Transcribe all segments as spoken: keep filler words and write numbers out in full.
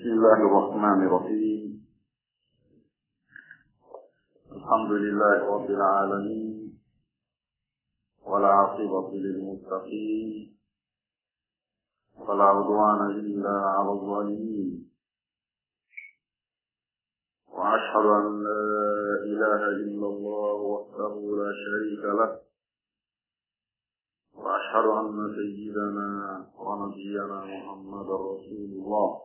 بسم الله الرحمن الرحيم الحمد لله رب العالمين والعاقبة للمتقين ولا عدوان إلا على الظالمين وأشهد أن لا إله إلا الله وحده لا شريك له وأشهد أن سيدنا ونبينا محمد رسول الله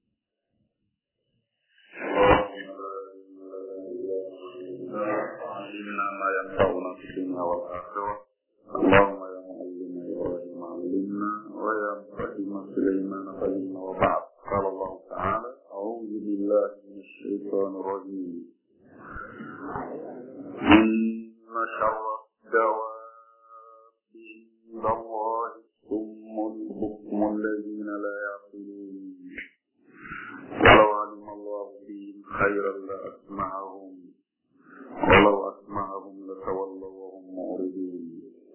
علمنا ما ينفعنا في الدنيا والآخرة اللهم يا معلم إبراهيم علمنا ويا مفهم سليمان فهمنا وبعد قال الله تعالى أعوذ بالله من الشيطان الرجيم إن شر الدواب عند الله الصم البكم الذين لا يعقلون ولو علم الله فيهم خيرا لأسمعهم ولو أسمعهم لتولوا وهم معرضون.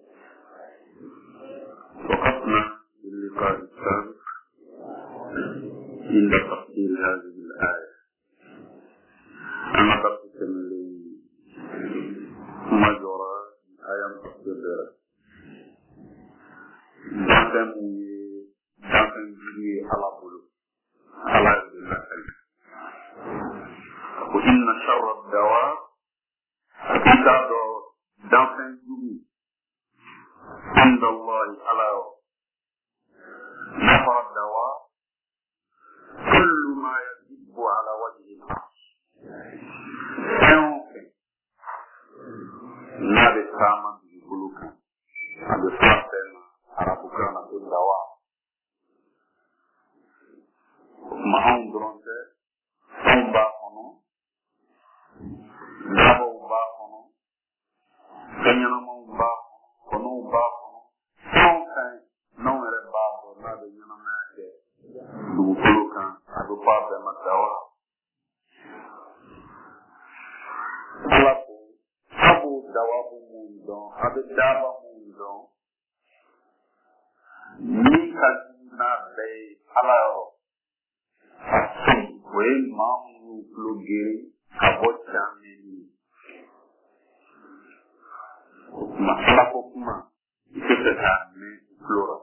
وقفنا في اللقاء السابق عند تفسير هذه الآية. أنا تفسير من مجرى آية تفسير دعم دعم في على بلو على الله. وإن شر الدواب كتاب دعم عند الله على نفر الدواء كل ما يجب على وجه الأرض نادي سامان بلوكا نادي سامان عربوكا نادي الدواء معهم درونتي سنبا خنو نابو با خنو كنينا مو با خنو با خنو سنكاين نو ere ba ko na de nyana ma ke du buluka adu pa be madawa ala ko abu dawa bu mundo adu dawa mundo ni ka na be ala o we mamu plugiri abocha ni ma ala ko kuma iketa ni flora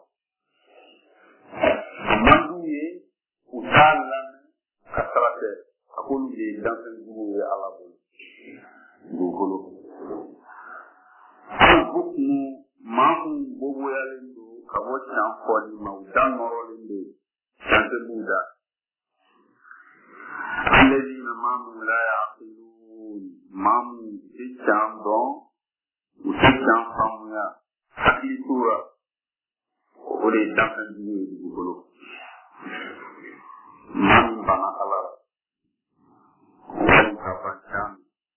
manduye utala kasarate akulu ye danse nguwe ala bol ngolo bukmu mamu bobo yalendo kabocha fodi maudan morolende sante buda alladina mamu la yaqilun mamu ichando usicham famuya hakikura ore danse nguwe ngolo man bana ala wani kafancan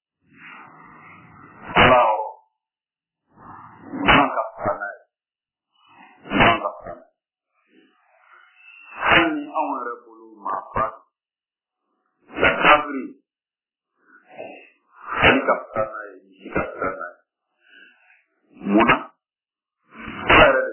alao man kafanai man kafanai hani awara bulu mafat la kabri hani kafanai ni kafanai muna kare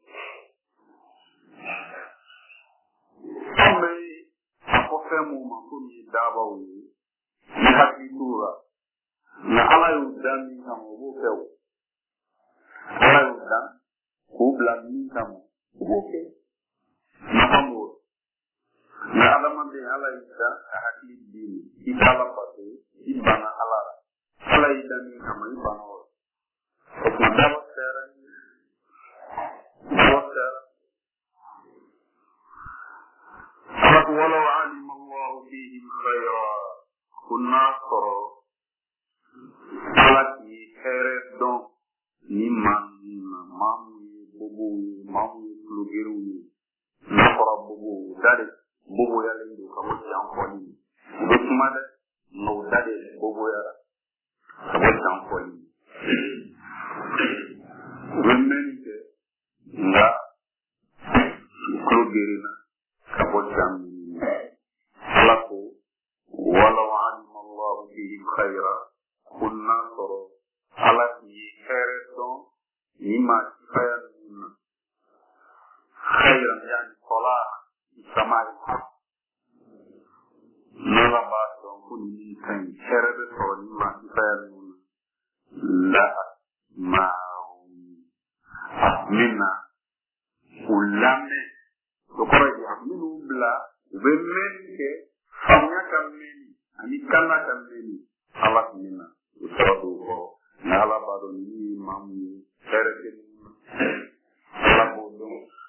mu ma ko ni daba wu ni hakikura na ala yu dan ni kam wo few ala yu dan ko bla ni kam wo fe na pambo na ala man de ala yu dan hakik bi ni kala pate ibana ala ala yu dan ni kam ibana wo ko daba sera ni wo sera ولو علم الله فيهم خيرا كنا صرا alaki kere don ni man mamu bobo mamu plugiru na fara bobo dade bobo ya lendo kamo champoni dokuma de no dade bobo ya kamo champoni remente nga plugirina kamo champoni alako ولو علم الله فيهم خيرا كنا صرا alaki kere don ni ma kaya خيرا يعني صلاة السماء الحق nala ba don ko ni kan herbe so ni ma fer la ma minna ulame to ko ya minu bla be men ke fanya kam ni ani kala kam ni ala minna to ko nala ba do ni mamu herbe la bo do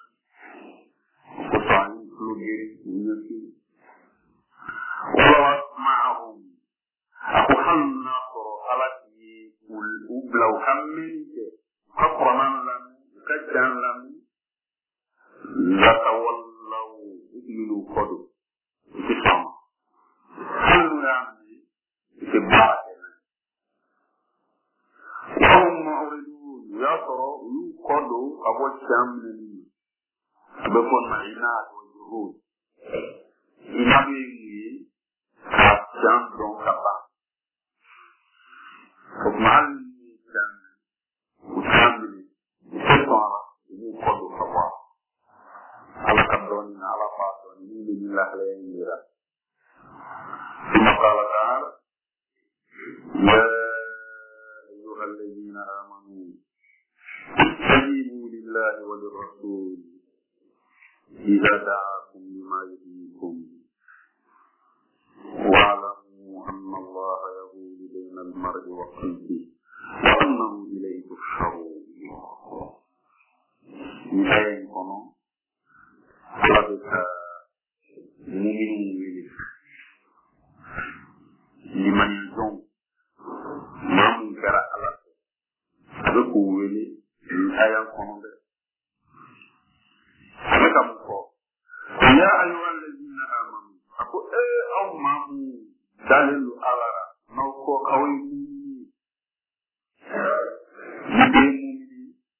ko tan lugi ni وَلَوْ مَعَهُمْ أَخُحَنَّا صَرَحَلَتِي وَلَوْ حَمِّنْكَ أَقْرَمًا لَمْ كَجًّا لَمْ لَتَوَلَّوْا إِلُّوا قَدُوا إِتِفَامًا حَلُّ يَعْمِي إِتِبَاعَكَنَا وَهُمْ مَعْرِدُونَ يَطْرَوا يُقَدُوا أَبُوَ الشَّامِنِ أَبُوَ الْمَعِنَاتِ وَالْجُهُودِ إِنَّهُ Jam dong kapa. Kemal jam utam ini sesuatu ini kodu kapa. Ala kabdon ala faton ini billah lainira. Maka lakar ya ayyuhalladzina amanu istajibu lillahi wa lirrasul idza da'akum lima yuhyikum. واعلموا أن الله يقول بين المرء وقلبه وأنه إليه تحشرون. نهاية كونو لابد مؤمن ويلي لمن يزون ما منكر على ذكو ويلي نهاية كونو ده نكمل يا أيها الذين آمنوا ako eh aw mamu dalilu alara no ko kawai ni ni ni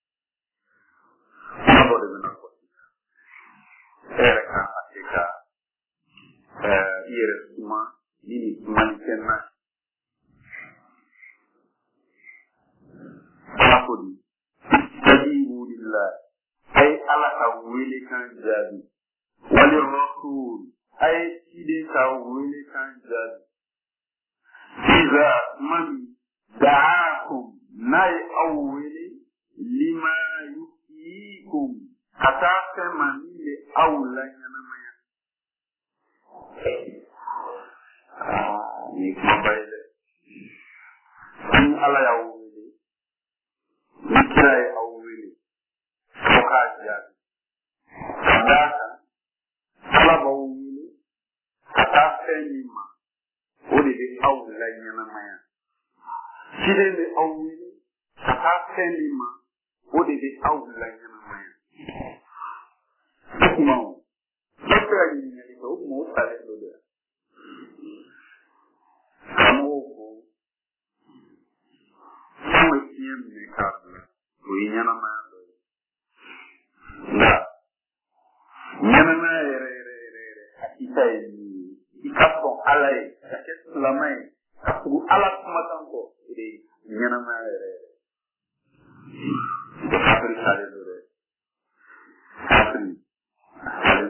ko de na ko era ka atika eh yere kuma ni man kenna ko di tajibu lillah ay ala awili kan jadi walir rasul ay sidi tawili kan jadi iza man da'akum nay awili lima yukikum kata man li awla yana maya ah ni mabaile ni ala ya awili ni kira ya awili soka jadi kadaka ala bawu kata fenima odi de awla nyana maya sire de awli kata fenima odi de awla nyana maya kuma dokta ni ni ko mo sale do de mo ko mo tiem ne ka do nyana maya do na nyana maya re re re re akita ni ikapo alai kaketu lamai kapu ala kumatango ide nyana maere de kapri sale dore kapri sale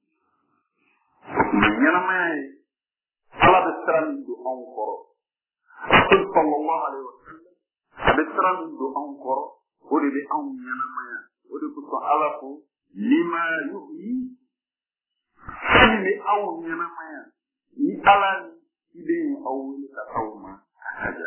nyana mai ala bestran du ankoro rasul sallallahu alaihi wasallam bestran du ankoro ode de an nyana maya ode ko ala ko lima yuhi ni aw nyana maya ni alan ide awuli ka tawma haja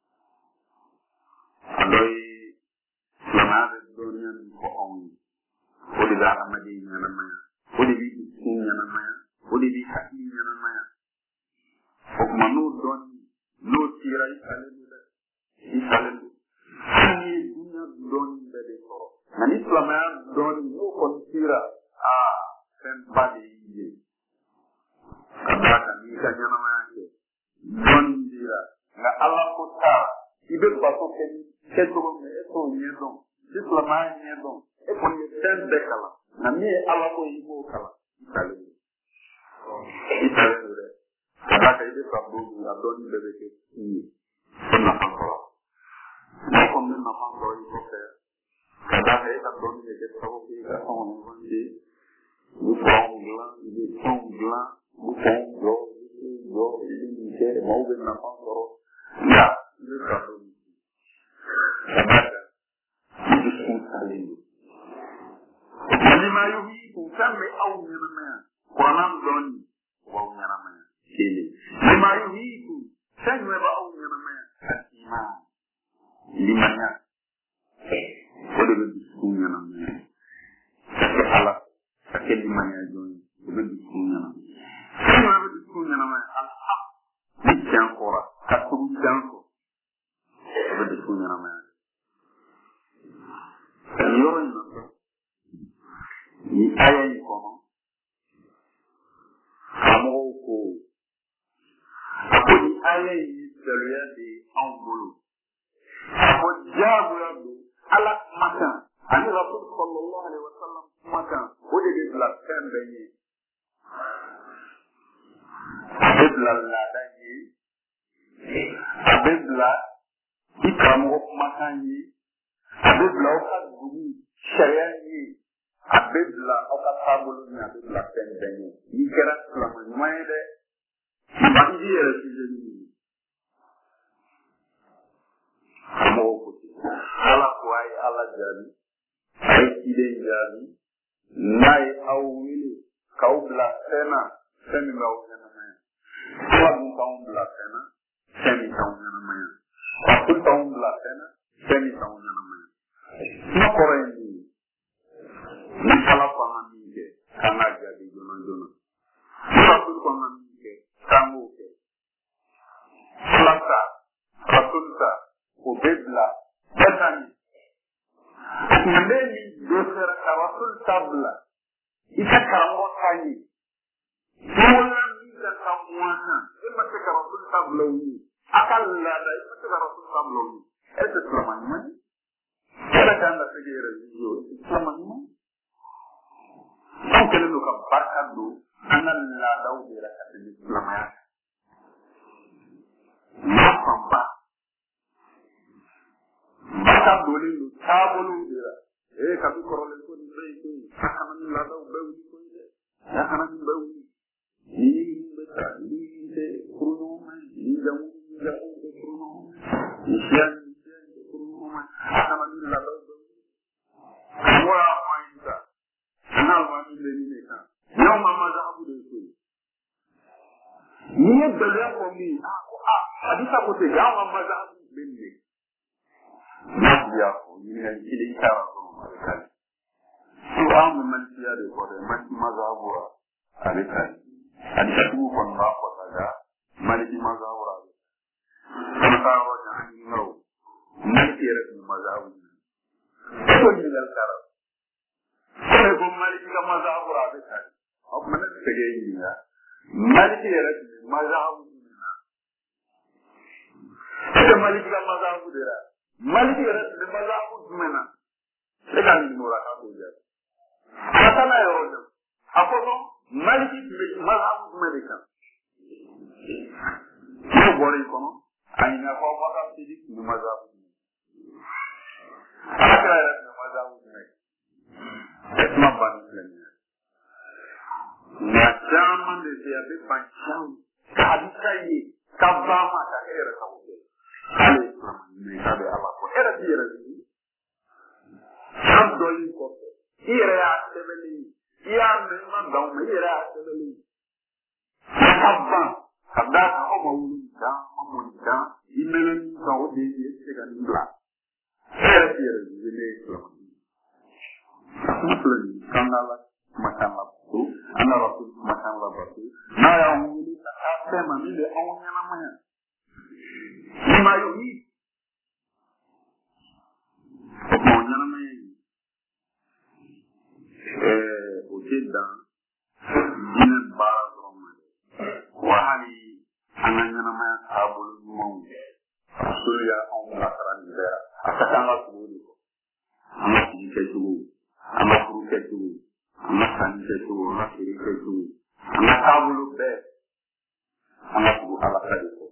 aloi lamade donian ko on odi da amadi nyana maya odi bi sin nyana maya odi bi hati nyana maya ko manu don no tira isale dole isale ni dunya don de ko nani islama don no kon tira ah sen badi ye kabaka ni kanyana yake don dira na Allah ko ta ibe ba ko ke ke to me to nyedo islama nyedo e ko ni sen de kala na mi Allah ko yibo kala isale isale dure kabaka ibe ba bo na don de be ke ni na ko na ko ni na ko yi ko ke kabaka e ta don de ke to ko ka on ni ni ko ngla ni ko ngla Bukan, kɛ maaw bɛ nafa sɔrɔ nka i bɛ ka dɔ min ka d'a kan i dusukun salen don lima yuhyikum fɛn bɛ aw ɲɛnamaya kuranna dɔɔni o b'aw ɲɛnamaya kelen lima yuhyikum fɛn jumɛn b'aw ɲɛnamaya al-iman limaniya o de bɛ dusukun ɲɛnamaya ka kɛ ala ka kɛ limaniya jɔn ye o bɛ dusukun ɲɛnamaya fɛn jumɛn bɛ dusukun ɲɛnamaya al-haq ni tiɲɛ fɔra ka tugu tiɲɛ kɔ o bɛ dusukun ɲɛnamaya nin yɔrɔ in na ni aya in kɔnɔ karamɔgɔw ko a ko ni aya in ye daluya de ye anw bolo a ko diyagoya don ala kumakan ani rasul sallallahu alaihi wa sallam kumakan o de bɛ bila fɛn bɛɛ ye a bɛ bila laada ye a bɛ bila i karamɔgɔ kumakan ye a bɛ bila aw ka dugu sariya ye a bɛ bila aw ka taabolo ni a bɛ bila fɛn bɛɛ ye n'i kɛra silamɛ ɲuman ye dɛ i b'i yɛrɛ sise ni nin karamɔgɔw ko ten ala ko a ye ala jaabi a ye ciden jaabi n'a ye aw wele k'aw bila fɛn na fɛn min b'aw ɲɛnamaya ala dun k'anw bila fɛn na fɛn min t'anw ɲɛnamaya rasul t'anw bila fɛn na fɛn min t'anw ɲɛnamaya ne kɔrɔ ye min ye ni ala ko an ka min kɛ k'an k'a jaabi joona joona ni rasul ko an ka min kɛ k'an k'o kɛ ala ta rasul ta o bɛ bila bɛɛ ta ɲɛ tuma bɛ ni dɔ sera ka rasul ta bila i ka karamɔgɔ ta ɲɛ i wolola min ka ka mɔn kan e ma se ka rasul ta bila o ye a ka laada i ma se ka rasul ta bila o ye e tɛ silama ɲuman ye ala kan ka se k'i yɛrɛ jugu o tɛ silama ɲuman anw kɛlen don ka barika don an ka laadaw de la ka tɛmɛ silamaya kan n'a fanba barika donnen don taabolow de la ee kabi kɔrɔlen ko nin bɛɛ ye ko ye a kana ni laadaw bɛɛ wuli ko ye dɛ a kana nin bɛɛ wuli ni min bɛ taa ni tɛ furu ɲɔgɔn ma ni jamu ni jamu tɛ furu ɲɔgɔn ma ni siya ni siya tɛ furu ɲɔgɔn ma a kana ni laadaw bɛɛ wuli karamɔgɔ y'a fɔ an ye sa ana almami bɛ ni ne kan n'aw ma mazahabu de ko ye n'i ye gɛlɛya fɔ min a ko a hadisa ko ten y'aw ma mazahabu bɛ ni ne n'a y'a fɔ ɲininkali kelen i taara sɔrɔ a bɛ kari so an bɛ malikiya de kɔ dɛ maliki mazahabu a bɛ kari hadisa tigiw kɔni b'a fɔ ta nka maliki mazahabu a bɛ kari taa yɔrɔ jan an ɲininka o maliki yɛrɛ tun ye mazahabu ɲini e ko ɲininkali taara kone ko maliki ka mazahabu a bɛ kari o tuma ne tɛ se k'e ɲininka maliki yɛrɛ tun ye mazahabu ɲini na e tɛ maliki ka mazahabu de la maliki yɛrɛ tun bɛ mazahabu jumɛn na e ka ɲininka o la k'a t'o jaabi a ka taa n'a ye yɔrɔ jan a ko non maliki tun bɛ mazahabu jumɛn de kan n'o bɔra i kɔnɔ a ɲininka ko Abubakar Sidik tun bɛ mazahabu jumɛn Alakira yɛrɛ tun bɛ mazahabu jumɛn kuma banni filɛ nin ye nka caman de bɛ yen a bɛ ban caman ka hadisa ye ka ban ma ka e yɛrɛ sago kɛ k'ale ye silamɛ ɲuman ye k'a bɛ ala kɔ e yɛrɛ t'i yɛrɛ sigi san dɔɔnin kɔfɛ i yɛrɛ y'a sɛbɛnni ye i y'a mɛn i ma dan o ma i yɛrɛ y'a sɛbɛnni ye ka ban ka d'a kan aw ma wuli dan ma mɔni dan i mɛnɛ min kan o de ye e tɛ se ka nin bila e yɛrɛ t'i yɛrɛ sigi ne ye silamɛ kuma filɛ nin ye k'an k'ala kumakan labato an ka rasul kumakan labato n'a y'an wuli ka taa fɛn ma min bɛ aw ɲɛnamaya lima yuhyi o tuma o ɲɛnamaya in o tɛ dan diinɛ baara dɔrɔn ma dɛ wa hali an ka ɲɛnamaya taabolo ɲumanw rasul y'anw bilasira nin bɛɛ la a ka kan ka tugu o de kɔ an ka sigi kɛcogo an ka furu kɛcogo an ka sanni kɛcogo an ka feere kɛcogo an ka taabolo bɛɛ an ka tugu ala ta de kɔ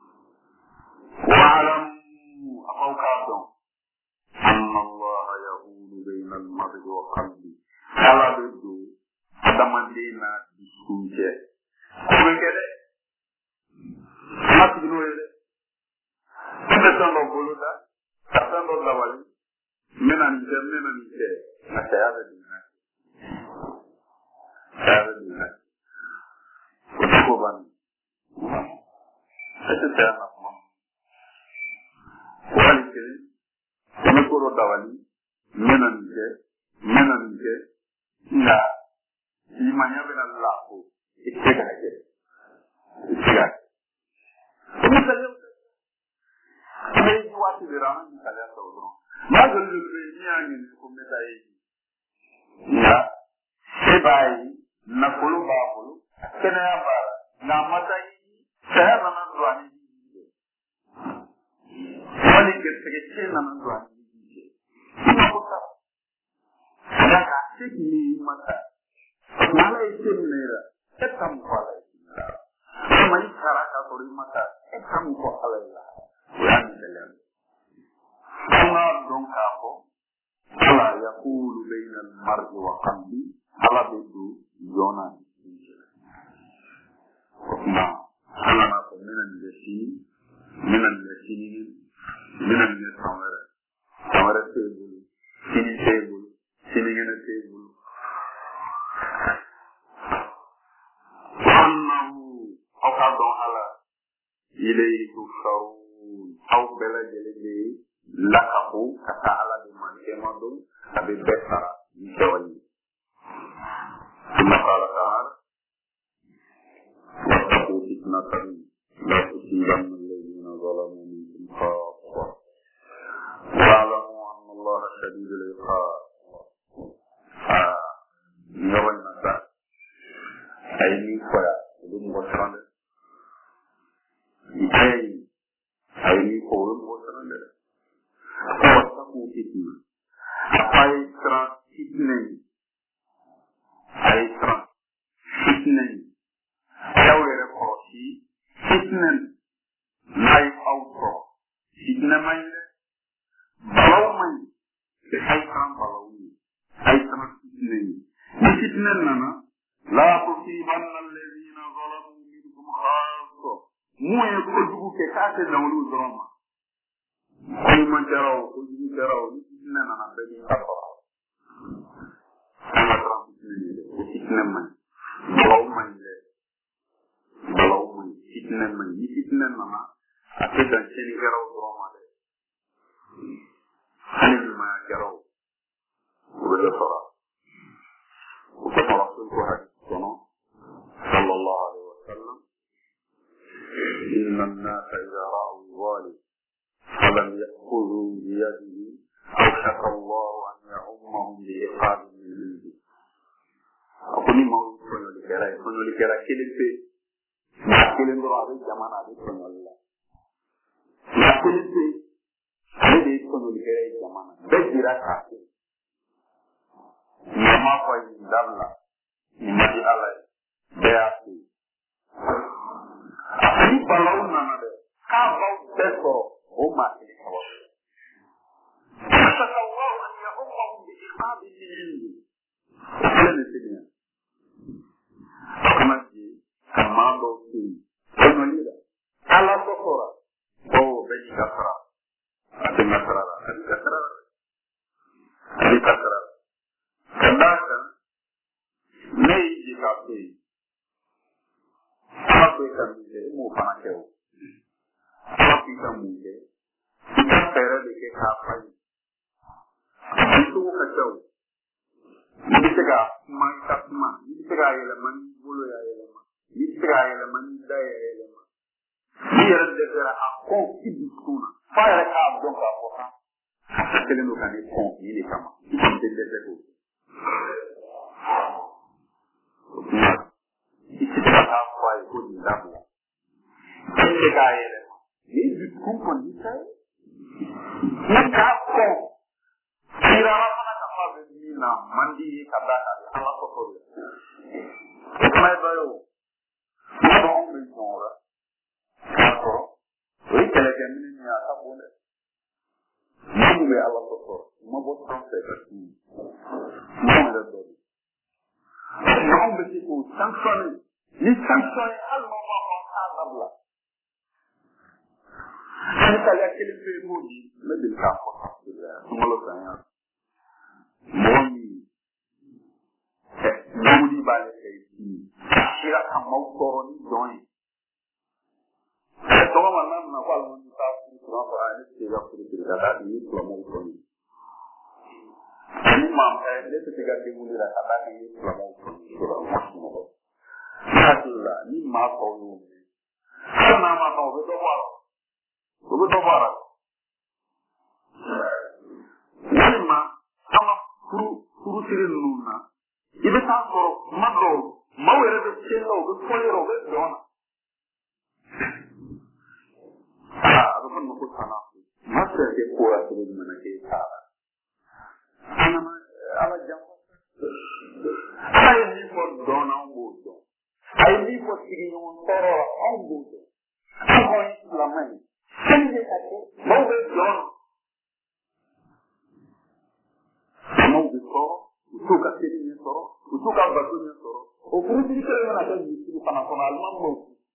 wa'lamu aw k'a dɔn anna allaha yahulu bayna al-mar'i wa qalbi ala bɛ don adamaden n'a dusukun cɛ o bɛ kɛ dɛ kilo ye dɛ i bɛ fɛn dɔ bolo da ka fɛn dɔ lawali n bɛna nin kɛ n bɛna nin kɛ a saya bɛ don n'a saya bɛ don n'a o tɛ ko ban e tɛ saya na kuma wali kelen n bɛ ko dɔ lawali n bɛna nin kɛ n bɛna nin kɛ nka limaniya bɛna laafo i tɛ k'a kɛ i tɛ k'a kɛ o misaliyaw tɛ n bɛ yi waati de la an ka misaliya ta o dɔrɔn n'a joli joli bɛ yen n'i y'a ɲini ko n bɛ taa ye nka e b'a ye nafolo b'a bolo kɛnɛya b'a la nka a ma taa yi saya nana don a ni ji cɛ wali gɛrɛsɛgɛ cɛ nana don a ni ji cɛ i ma ko sara nka k'a se k'i ye i ma taa ala ye se minɛ i la e ka mun fɔ ala ye walima i sara k'a sɔrɔ i ma taa e ka mun fɔ ala ye la o y'a misaliya ye an k'a dɔn k'a fɔ ala yakulu bayna al-mar'i wa qalbi ala bɛ don jɔn na o tuma ala n'a fɔ n bɛna nin kɛ sini n bɛna nin kɛ sini n bɛna nin kɛ san wɛrɛ san wɛrɛ t'e bolo sini t'e bolo sinikɛnɛ t'e bolo annahu aw k'a dɔn ala ilayhi tuhsharun aw bɛɛ lajɛlen bɛ lakako ka taa ala de ma kɛma don a bɛ bɛɛ sara ni kɛwale ye ثم قال تعالى واتقوا فتنة لا تصيبن الذين ظلموا منكم خاصة واعلموا أن الله شديد العقاب يوم المساء أي من فيا ولم يغفرن أي أي من قول مغفرن واتقوا فتنة أي ترى فتنة أي ترى فتنة أو يرقصي فتنة لا يأوصى فتنة من بلو من أي ترى بلو أي ترى فتنة فتنة لنا لا تصيبن الذين ظلموا منكم خاصة مو يقولوا كاتب نولو دراما كل من جراو كل من جراو فتنة لنا بني كفر أنا ترى فتنة فتنة من بلو من بلو من فتنة من فتنة لنا أكيد أن شيء جراو دراما ده هل ما جراو ولا صار وكما رسولك حديث صلى الله عليه وسلم إن الناس إذا رأوا الظالم فلم يأخذوا بيده أوشك الله أن يعمهم بعقاب من عنده أقول ما هو سنو لكرا سنو لكرا كلمة ما كلمة رأي جماعة هذه سنو الله ما كلمة هذه سنو لكرا جماعة بجرا كافي Nama kwa indalla imadi alai beati ni balau nana de ka bau teso o ma ni ko sallallahu an yahum bi iqabi min indi ni sidia kama ji kama do ti kono lida ala sokora o be ni kafara ati nakara ati nakara ati nakara Kadang ni jika tu, apa yang mungkin mau panas jauh, apa yang mungkin kita perlu dekat apa itu kacau. Ini segala mantap mah, ini segala elemen bulu ya elemen, ini segala elemen daya elemen. Dia ada aku hidup kuna, fire kabung kabung. Sekali nu kan ini kong ini sama, itu tidak ada. Iti ta kwa ko ni dabu. Iti ka yele. Ni du kumpo ni sai. Ni ka ko. Kira mana ka fa ni na mandi ka ba ka ala ko ko. Kuma ba yo. Ni ba on mi sora. Ko. Ri kele ke ni ni ata bole. Ni be ala ko ko. Mo bo tan se ka ni. Mo da do. Non beti ko sanctionné ni sanctionné al moment on a babla Ani ka ya kelen pe mo ni le de ka ko ha de ya mo lo kan ya mo ni e mo ni ba le ke ti ira ka mo ko ni don e to ma na na kwa lo ni ta ku na ko ani ke ga ku de ga da ni ko mo ko ni ni ma e le te ga de mo ni ra ka da ni ko mo ko ni ko mo ko la ni ma ko yo ni na ma ko do wa Obe tobara. Nima ama furu furu sire nuna. Ibe ta ko mado mawere de chelo be folero be dona. Ah, abe ko ko sana. Masa ke ko ra ko mana ke sara. Ana ma ala jambo. Ai ni ko dona ngodo. Ai ni ko sigi no toro ngodo. Ko ni la mai. Sende ate mawbe don mawbe ko utuka sidi ni soro utuka batu ni soro o kuru diri kele na ta ni sidi pana kona alman mo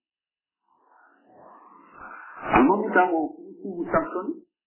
alman mi ta mo ku ku samson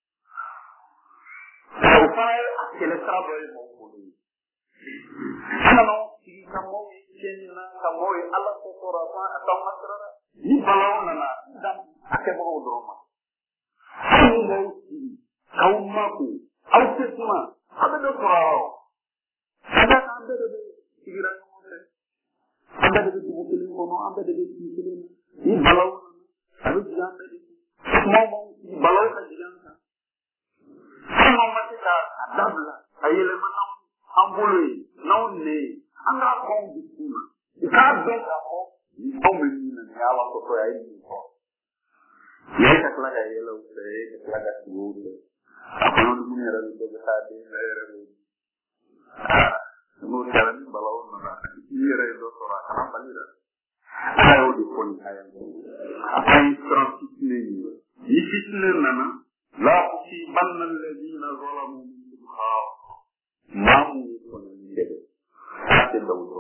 o fa akele trabo e mo ko ni ana no sidi kamo e cheni na kamo e ala ko sora fa ata masra ni balaw na na dam akebo droma Kau mauti, kau maku, kau semua, ada dokter. Ada anda ada pikiran mana? Anda ada buku ini mana? Anda ada buku ini. Ini balau, ada jangan ada. Mau mau balau kan jangan. Semua macam ada belah. Ayat mana? Ambulai, naunne, anda kau buku. Ikat belah kau. Kau menina ni Allah kau ayat ini. Ye ka kala ga yelo se ka kala ga tuwo akono dum ne ra do ga hade mere ro mo kala ni balaw na ni re do so ra kana balira ayo di kon ay ay transitne ni fitne nana la fi banna alladhina zalamu min khaf ma mu kon ni de ate do do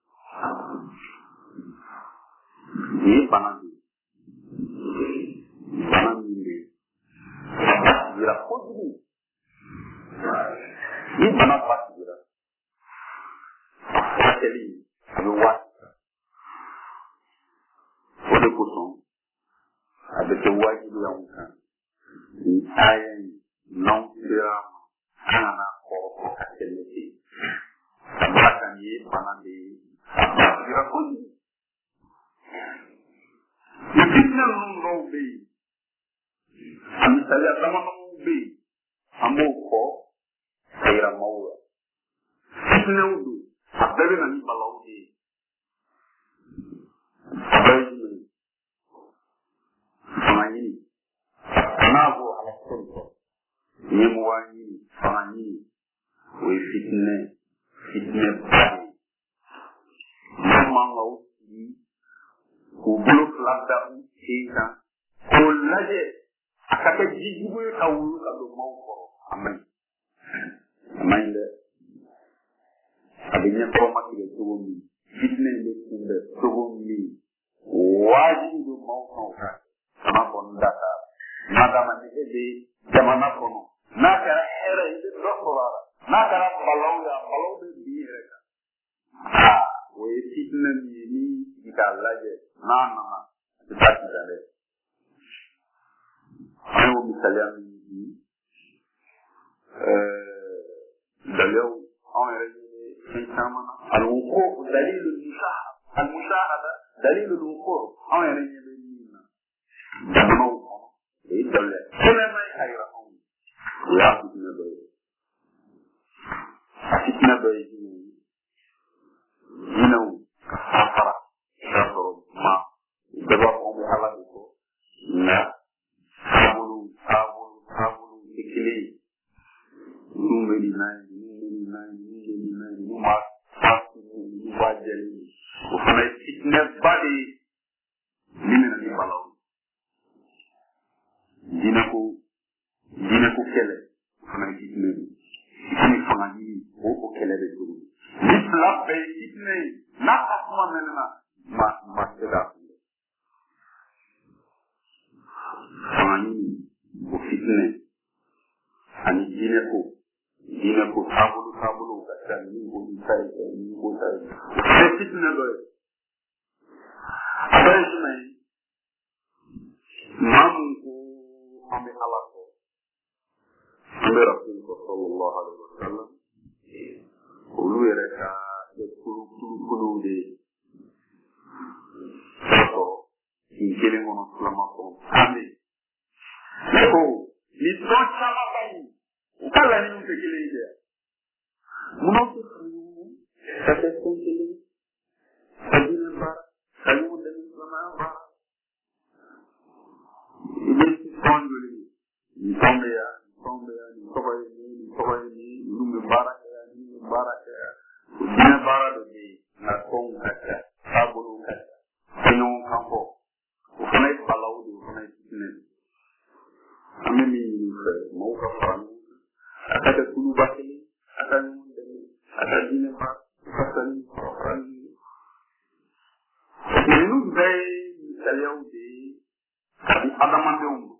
ni banani banani ira kodni ni bana patira ateli no wa ode kuson abete waji la unka ni ayen non tira ana ko ko ateli baka ni banani ira kodni ni fitna no be Amisalia sama be amoko ayra maura sinaudu abebe na ni balaude abebe samani nago ala sonto ni muwani samani we fitne fitne bari mama uti kubulu flabda utika kolaje akake jijibu ka wulu ka do mawko amen amen de abinya ko makile tugo mi fitne le kunde tugo mi waji do mawko ka sama bondaka madama ni ebe jamana kono naka era ide dokora naka balaw ya balaw de biere ka ah we fitne ni ni dikalaje na na na tati dale ayo misalia ni euh dalil on est insama al-wuquf dalil al-mushahada al-mushahada dalil al-wuquf on est ni dama ko e dalil kala may ayra on ya fitna bay fitna bay dinaw afara shafro ma daba ko bi ala ko na abulu abulu abulu ikili numeri nine numeri nine numeri nine numa fasu wajeli ufana fitna badi minna ni balaw dina ko dina ko kele ufana fitna ni fana ni o ko kele be duru ni la be fitna na asma menna ma ma seda fani ko tabulu tabulu ka tan ni ko sai ni ko sai sai fitna do abai mai mamu ko ame ala ko ame rasul sallallahu alaihi wasallam ulu ereka de kulu kulu kulu de so ingele mono slama ko ame ko ni to chala bai kala ni mpe kile ide muno ko sa te konkele adina ba salu de slama ba ile si fondoli ni tombe ya tombe ya ni toba ni ni toba ni lume baraka ya ni baraka ya dina bara de na kon kata sabulu kata sino kampo ufana ipalau de ufana itine amemi fe mo ka fani akada kulu bakeli akada munde akada dina ba fasani fani ni dai saleu de kadi adamande umbu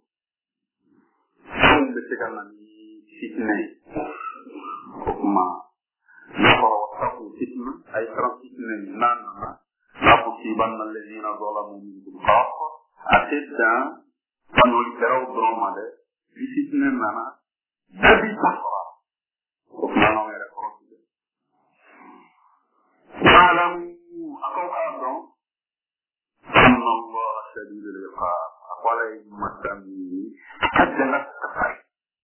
umbe tegala ni fitne kokuma nako wasafu fitna ay kram fitne nanana la musiban alladhina zalamu minkum khafa atidda kanol keraw dromade fitne nana dabi safara kokuma no mere ko alam akaw adon inna Allah shadidul iqab wala matami kajala kafai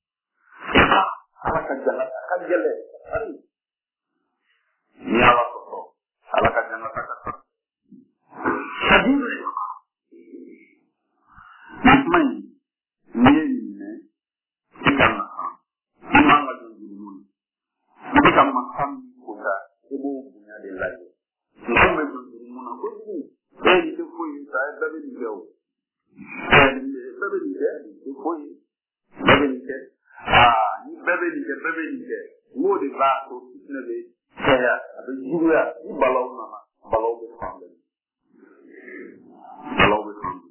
ala kajala kajale ari ni ala ko ala kajala kafai shadidul iqab nasmai ni ne kama imanga dulu ni kama sam ko da ebo bunya de laje ngome dulu muna ko ni e ni ko yi sai da bi ni o bebe ni ke ni foi bebe ni ke ah ni bebe ni ke bebe ni ke wo de ba to ne be ya abe juya ni balaw na ma balaw be fambe balaw be fambe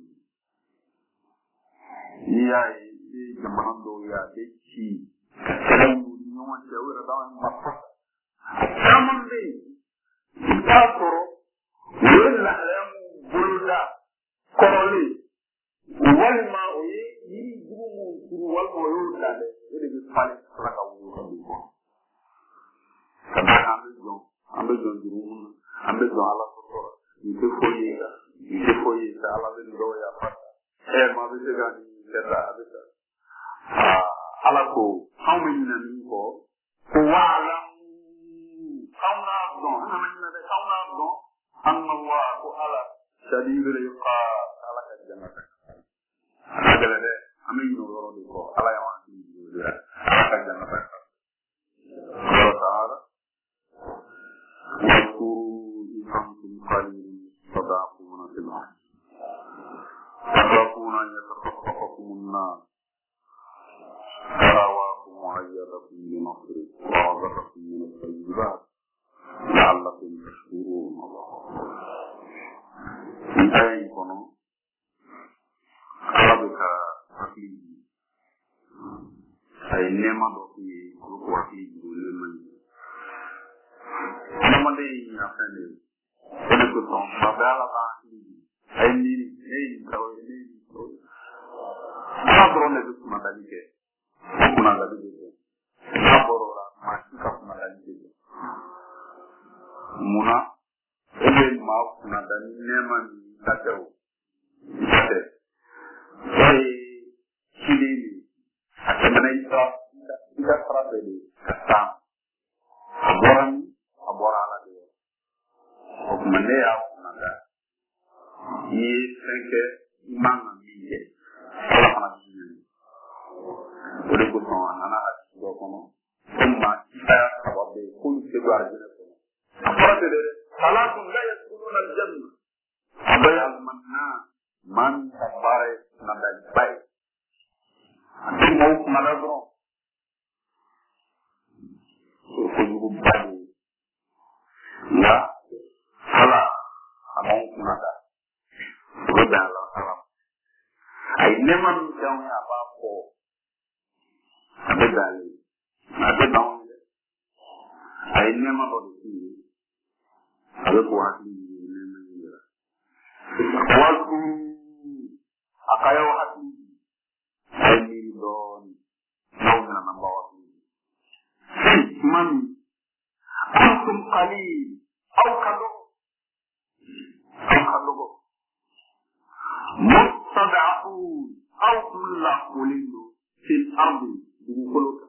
ya ni jama'an do ya be ci kalam ni mo je wura da ma fa kaman be ta toro wala alam bulda koroli walma oye yiri jurumu juru walma oyo dale ede bi fali saka wu ko bi ko kada ambe jon ambe jon jurumu ambe jon ala ko ko ni te foye ga ni te foye ta ala be ndo ya fata e ma be te ga ni teta abita ah ala ko hawmi na ni ko ko wala kawna don ana ni na de kawna don anna wa ko ala shadidul iqab ala ka jannata adala de amin no loro di ko ala ya wan ni dira ala ka jannata Allah ta'ala ku antum qalilun sadaquna bil ahd sadaquna yatafaqqakum an-nas arawakum ayyadakum bi nasri wa razaqakum min at-tayyibat la'allakum tashkurun Allah ay kono alabika hakili ay nema do ki ko wati do le man nama de ya fane ko ko ton babala ba ay ni ay taw ni abro ne du ma dalike kuna da du abro la ma ka ma dalike muna ebe ma kuna da nema ni dateo ite ay kilini akamana ita ita frabeli kata aboran abora ala de o mane ya kuna da yi senke manga miye ala kana jiye ore ko no anana do kono umma ita sababe kun se do arjina ko abora de salatu la yadkhuluna aljanna abay almanna man sabare nanda bay ati mo maladro ko yugo bani ya hala amon nada roda la hala ay neman jaw ya ba ko abedali abedon ay nema do ci ala ko hakki nema yira walku akayo hakki ay ni don nawna na bawa man antum qalil aw kadu aw kadu mustad'afun aw kullu qulindu fil ardi dukuluka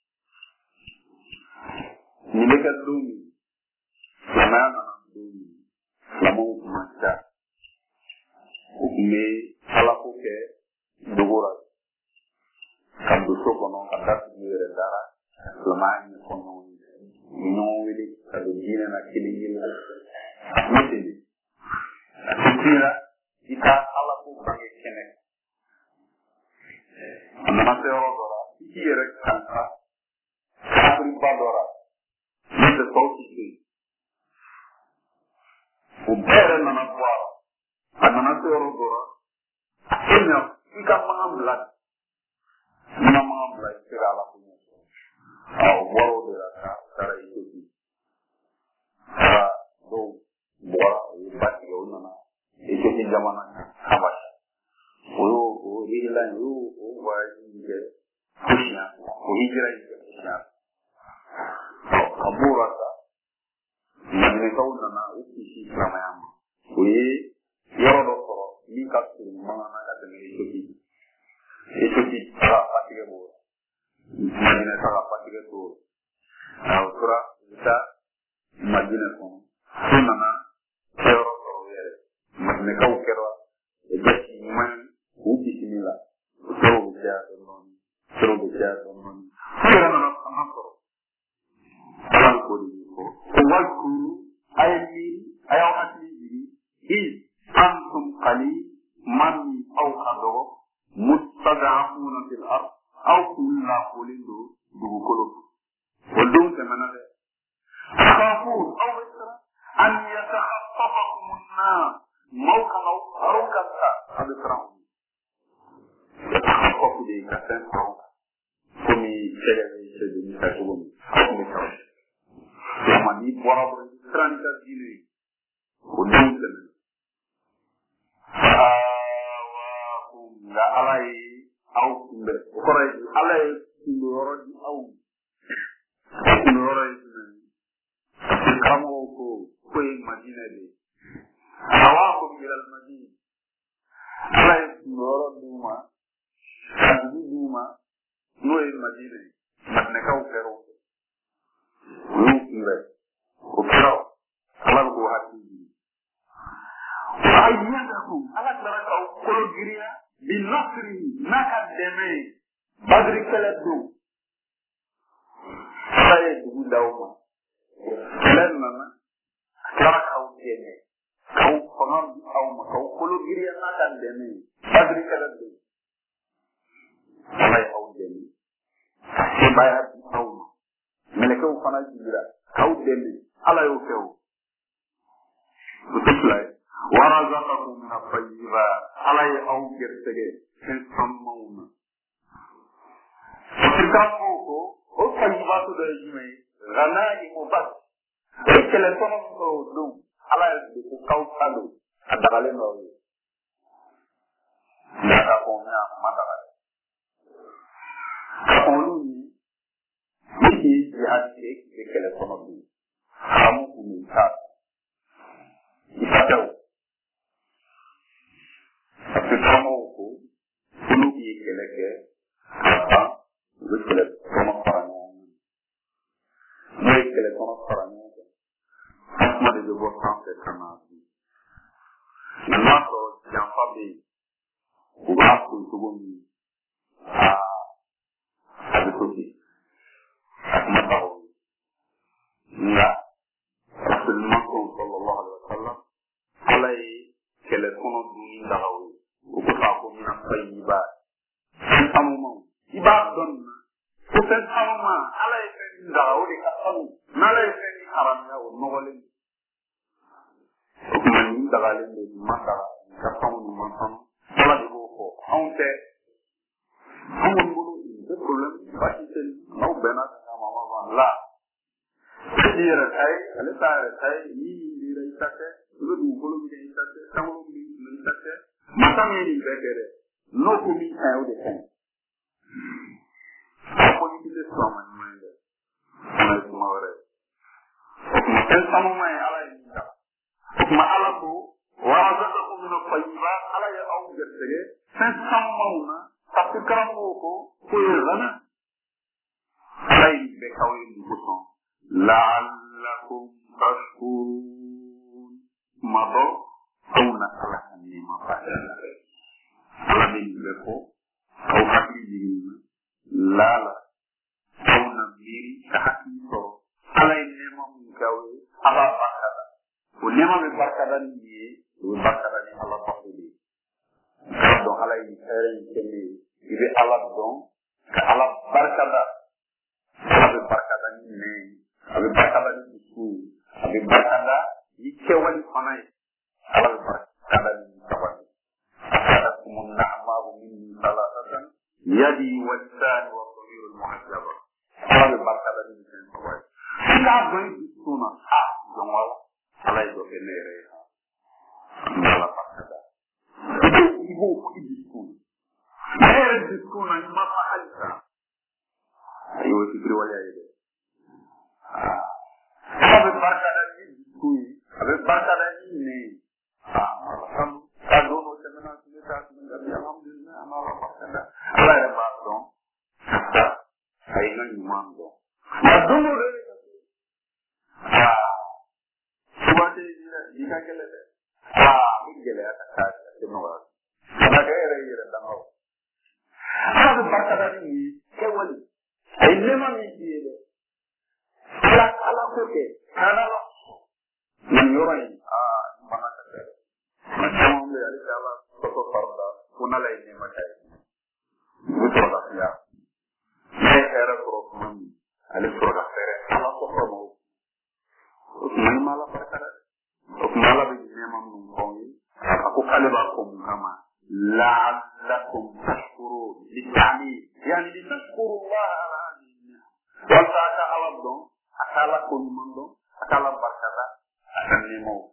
ni leka dumi samana dumi lamu mata ukme ala ko ke dogora kandu sokono kata yere dara lamani kono no wele kadu dina na kilingil meteli akira ita ala ko bange kene ana te odora yere kanta abri badora de sauti ki ubere na na kwa ana te odora ina ika mamla na mamla kira ala ko au boro de la tara ikuti ha do bora bati ona na ikuti jamana habasha oyo o hila yo o wa nje kushina o hijira nje kushina kabura ta mane kauna na ukishi kama yama oye yoro do ko ni ka su mana ka de ikuti ikuti ta patike bo Madina saka patike to na utura ita Madina ko sunana yoro ko yere Madina ka ukero e jati man ubi simila to ya don to ya don sira na na ko ala ko ni ko ko walku ayni ayaw atli hi antum qali man aw qadro mustad'afuna fil ard aw kullu qulindu dugukolo ودون كمان خافون أو إسرا أن يتخطفكم الناس موقع أو أروكا هذا إسراهم يتخطف دي كسان أروكا كمي شجر شجر نساجون أو نساج لما نيب ورابر إسران كذيني ودون كمان فأواكم لا علي أو كمبر وقرأي علي كمبر أو Kunora isme kamo ko koy Madina de awa ko bilal Madina ay kunora duma andi duma noy Madina matne kaw kero lu kire ko kero ala ko hatti ayyadakum ala baraka ko giriya bi nasri naka deme badri kala do saya dugu dauma len nana kara kaw tiene kaw konon awma kaw kolo giriya na kan deme badri kala do ay aw deme ke baya awma mele kaw fana gira kaw deme ala yo kew butlay warazaqakum min at-tayyibat ala ya aw gertege sen sammauna fikamo ko o tayyibatu da jime ghanai mubas ekele tono ko do ala de ko kautalo adagale no nada ko na madara onu ni ni ya de ekele tono do amu ku ni ta isatao fikamo ko kunu bi ekele ke ah ekele tono Noi che le conoscono ma di devo fare canali il nostro Gianfabri ugato il tuo a a così a come stavo la il nostro sallallahu alaihi wasallam lei che le conoscono in dawo o ko fa ko mina tayyiba samu ibad don ko sen sama ala dawo de ka samu nala e ni haram ya o nogole man ni dagale de mata ka samu ni man samu wala de ko onte amun bulu de problem ba ci sen no bena ka mama ba la ale taare tay ni ndira isate lo du bolo mi isate tawlo mi isate matami ni bekere no ko mi ay o de tan ko ni de soma ni mande ana kuma wore en sama may ala ni ta kuma ala ko wa razaqakum min at-tayyibat ala ya aw jette sen samawna takram ko ko yana ay be kawé ni ko la'allakum tashkurun mabo awna ala ni ma fa ala ni be ko aw hakki ni lala awna miri hakki ko ala ni ma mu kawé ala bakada ko nema be barkada ni o barkada ni ala fakuli do ala ni tere ni ibe ala don ka ala barkada ala barkada ni abe barkada ni su abe barkada ni kewali fanay ala barkada ni tawali akadakum an-na'maru min salatatan yadi wal-lisan wa qawir al-mu'azzaba ala barkada ni sen tawali ila boy suna ha jongwala ala do kenere ha ala barkada ibo ibo suna mere suna ni ma fa alta ayo sibri wala yede abe barkada ni kui abe barkada ni ah kado no semana semana semana alhamdulillah ama barkada ala ya bato ay no imando adumo re ah subate dika kele ah bigele ata ka no wa ana gere yere damo abe barkada ni kewali ay lema mi diele ala ala ko ke ala ni yoray ah mana ka tere macam le ali ala ko farda kuna lay ni matay buto la ya ne era ko man ali ko da fere ala ko ko mo ni mala barkada ko mala bi ne mam num ko ni ko kale ba ko kama la'allakum tashkurun li ta'mi yani li tashkuru Allah ala hadhihi wa ta'ala ala don akala ko mundo akala barkada akan nemo